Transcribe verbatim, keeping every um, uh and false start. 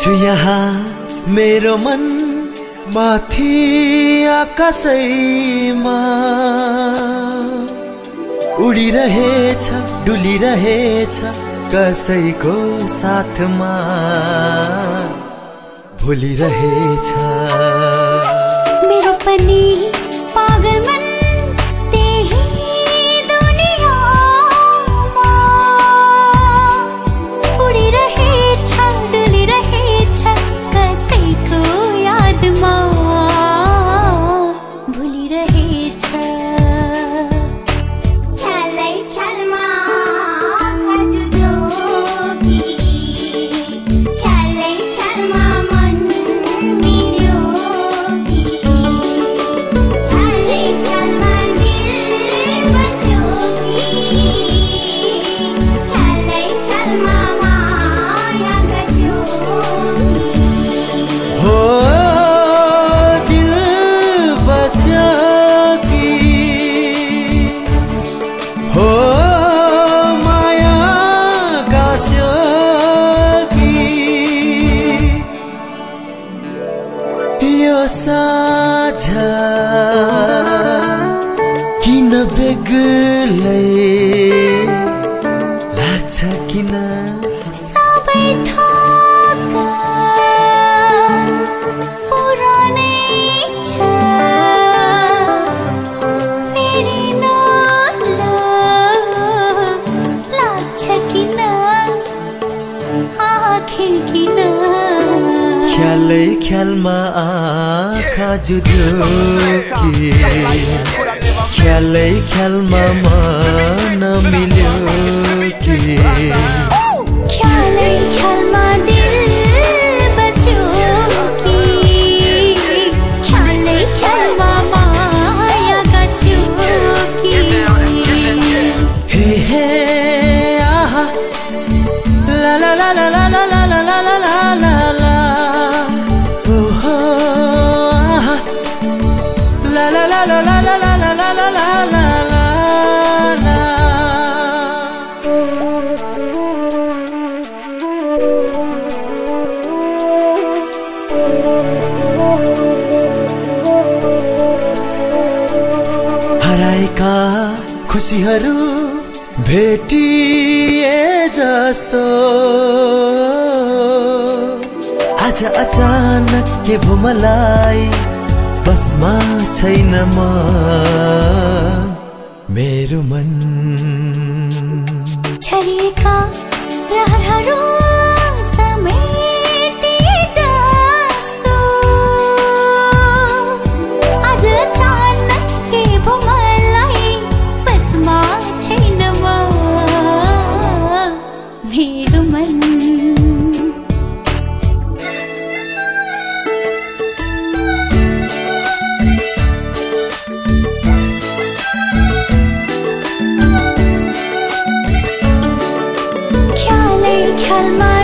छु यहाँ मेरो मन माथि आकाशैमा उडिरहेछ डुलिरहेछ कसैको साथमा भुलिरहेछ मेरो पनि पागल मन त्यही दुनियाँमा उडिरहेछ डुलिरहेछ कसैको यादमा भुलिरहेछ ख्यालै ख्यालमा खाजु जोगी ख्यालै ख्यालमा मन मिल्यो कि ख्यालै ख्यालमा दिल बस्यो कि ख्यालै ख्यालमा माया गर्छौ हो दिल बस्यो कि हो माया गास्यो कि यो साझ किन बेग्लै लाग्छ किन सबै थोक पुरानै छ फेरि लाग्छ किन आखिर किन ख्यालै ख्यालमा आँखा जुध्यो कि ख्यालै ख्यालमा मन मिल्यो कि ख्यालै ख्यालमा दिल बस्यो कि ख्यालै ख्यालमा माया गर्छौ कि हे हे आहा ला ला ला ला ला ला ला ला ला ला ला ला ओहो आहा ला ला ला ला ला ला ला ला ला ला ला ला ला हराएका खुसीहरू भेटिए जस्तो आज अचानक के भो मलाई बसमा छैन म मेरो मन छरिएका रहरहरू समेटिए जस्तो आज अचानक के भो मलाई बसमा छैन म मेरो मन ख्यालै ख्यालमा